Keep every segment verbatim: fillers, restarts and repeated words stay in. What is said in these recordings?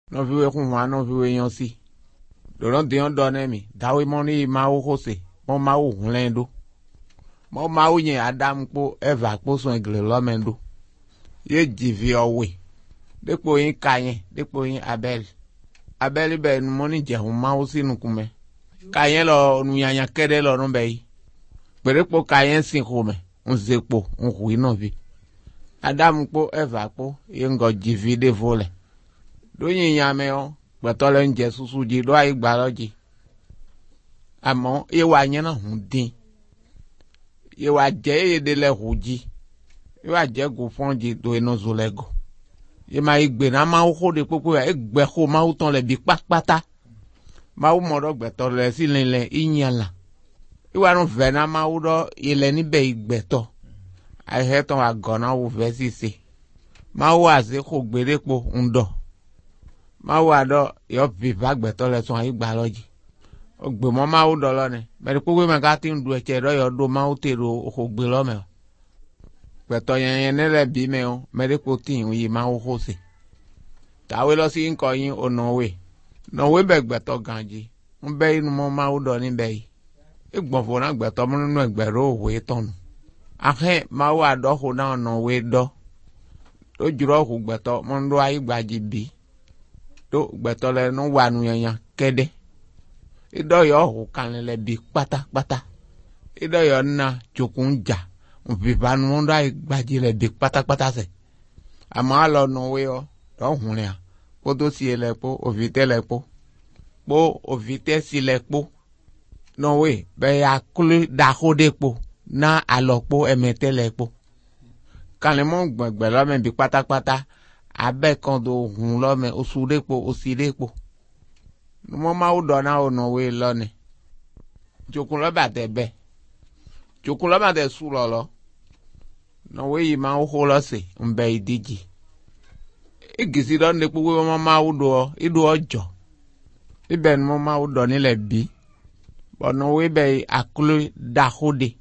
no viwe kunwa no viwe yansi do ron de on do na mi dawe mo ni ma wo kose mo ma wo hunlen do mo ma wo yen Adam po Eva po so egle lo men do ye jivi owe depo yin Kayin depo yin Abel Abel be nu mo ni je hun ma wo sinu kume Kayin lo nu yanya kede lo run be yi pere po Kayin sin ko me un zepo un hui no vi Adam po Eva po ye ngo jivi de vole do yin yame o gbetole nje susu ji do ai gbaloji amo ye wa yen na hun din ye wa je ye de le huji ye wa je go fonji do eno zolego ye ma igbe na ma ho de popo e gbe ko ma uton le bi papata ma u mo do gbetole si lele inyala ye wa run ve na ma u do ile ni be igbe to ai he ton agona u ve si si ma wa se ko gberepo ndo ma wa do yo bi bagbeto le son igba loji ogbe mo ma u do lo ni me ko we me ka tin du eche do yo do ma u tero o gbe lo me gbeto yen yen ne le bi me o me ko tin yi ma u ho se tawe lo si nko yin ono we no we be gbeto ganji un be inu mo ma u do ni be yi igbon fo na gbeto mo nu egbero we tonu ahe ma wa do ho na ono we do do juro ho gbeto mo ndo ai gbaji bi do gbetole no wanu yan kede ido yo hu kan le bi pata pata ido yo na jokunja nfi banu ndo ai gbaji le bi pata pata se ama lo no we o do hun ya po do si ele po o vite le po po o vite si le po no we be ya kulu da hode po na alopo emete le po kan le mo gbegbe lo me bi pata pata abe kan do hun lo me osurepo osirepo no mo ma o do na o no we lo ni jokun lo ba te be jokun lo ba te su lo lo no we yi ma o ho lo se nbe idiji igisi do ne po we mo ma o do idu ojo ibe mo ma o do ni le bi bo no we be akulu da hode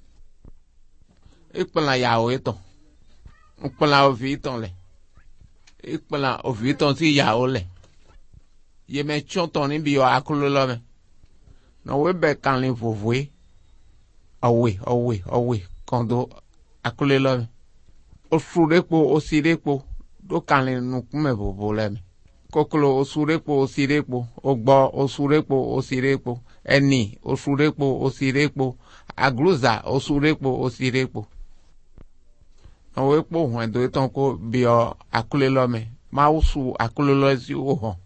ipla ya o eton ipla o fi ton le ikpala oviton si ya ole ye me chonton ni bi o akulu lo me no we be kan le vovwe awe awe awe kondo akulu lo me o surepo o sirepo do kan le nu kume vovo le me kokolo o surepo o sirepo o gbo o surepo o sirepo eni o surepo o sirepo agluza o surepo o sirepo we po hun do ton ko bi o akule lo me ma usu akule lo si o ho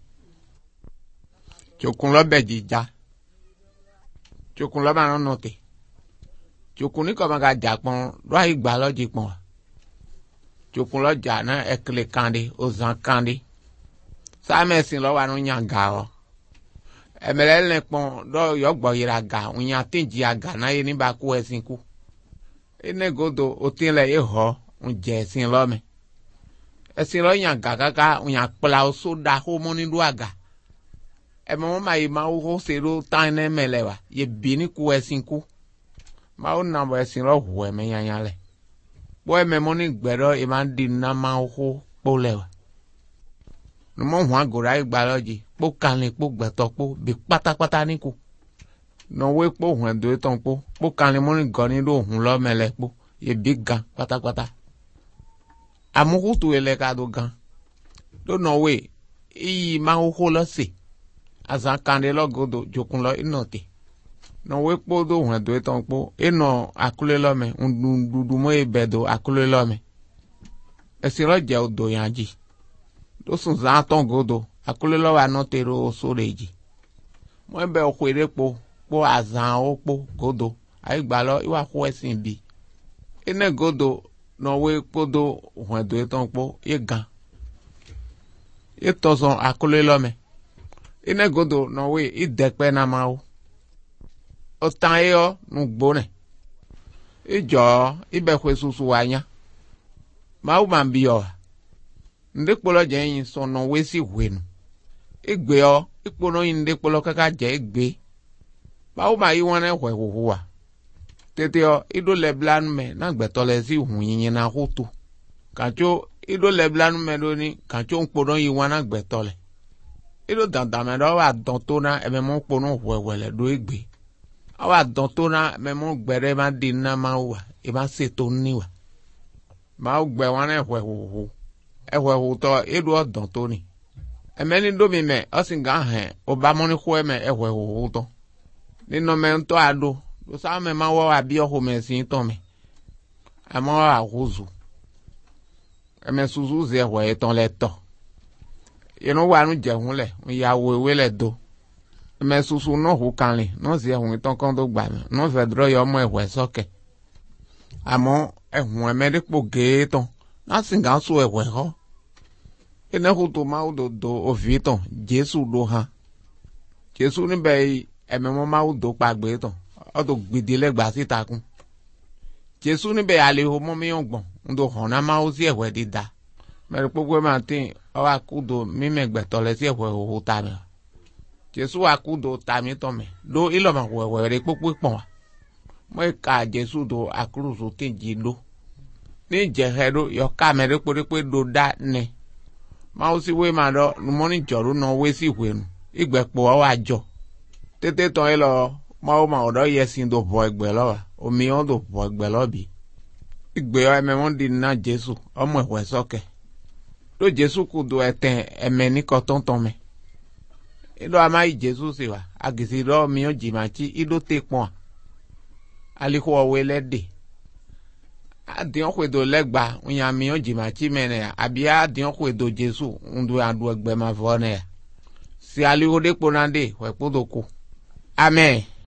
jokun lo be jija jokun lo ba no note jokun ni ko ma ga japon do ai gba lo jipon jokun lo ja na ekle kande o zan kande sa mesin lo wa no nyanga o emele le pon do yo gbo yira ga unya tinji aga na ye ni ba ku esin ku ene godo o tin le ye ho unje sin lo me esin lo yan gagaga unya pla o so da ho mo ni lu aga e mo ma yi ma o ho se ro tan ne melewa ye bi ni ku esin ku ma o na bo esin lo hu e me yan yan le bo e me mo ni gbero e ma di na ma o ho po lewa no mo hu agora igba loji po kan le po gbeto po bi pátápátá ni ku no we po hu do ton po po kan le mo ni go ni do hun lo mele po ye big gan pátápátá amukutu ele ka do gan do no we i ma ho lo se azan kande lo godo jokun lo inote no we po do hun do ton po eno akule lo me ndudu mo e bedo akule lo me esi lo je odo yanji do sun za ton godo akule lo wa no tero soreji mo be o kwere po po azan o po godo ai gba lo iwa ko esin bi ene godo no we podo hun do ton po ye gan e to son akule lo me ene godo no we i depe na ma o o tan e o nu gbone ijo ibe kwe susu anya ma u man bi o nde polo je yin so no we si hwenu igbe o ipono yin nde polo kaka je igbe ma u ma yi won e hwe huwa tete o ido le blan me na gbetole si hun yin na hoto kancho ido le blan me do ni kancho npodo yi wan na gbetole ido dandame do wa don to na eme mo po no wewele do egbe awa don to na me mo gbere ma di na ma wa e ma se to ni wa ma gbe wan e hwehu e hwehu to ido don to ni eme ni do mi me o singa he o ba mo ni ho me e hwehu to ni no me to ado do sa me ma wa abi o me sin to me ama wa huzu eme suzu ze hwe ton le to yeno wa nu je hun le ya wo ewe le do me susu no hu kan le no ze hun ton kan do gba me no fe dro yo mo ehwe soke amo ehun me de po ge ton na singa so ehwe ho ene hu to ma do do ovi ton Jesu do han Jesu ni be eme mo ma do pa gbe ton o do gbede le gba sita kun Jesu ni be ale ho mo mi ogbon ndo hon na ma o si ehwe di da me popo ma tin o akudo mi me gbe to le si ehwe ho ta me Jesu akudo ta mi to me do ilo ma wewe re popo pon mo ka Jesu do akruzu tin ji do ni je hedo yo ka me re pore pe do da ne ma o si we ma do mo ni joru no we si hwenu igbe po o wa jo tete ton e lo ma o ma odo yesin do bo egbe lo wa omi on do bo egbe lo bi igbe o eme won di na Jesu omo ehwe soke do Jesu ku do eten eme ni ko ton ton me ido amai Jesu se wa agisi do mi o jimachi ido te pon aliko owe lede adion kwe do legba unya mi o jimachi mene abi adion kwe do Jesu ndu adu egbe ma vone si aliko de ponande we podoku amen.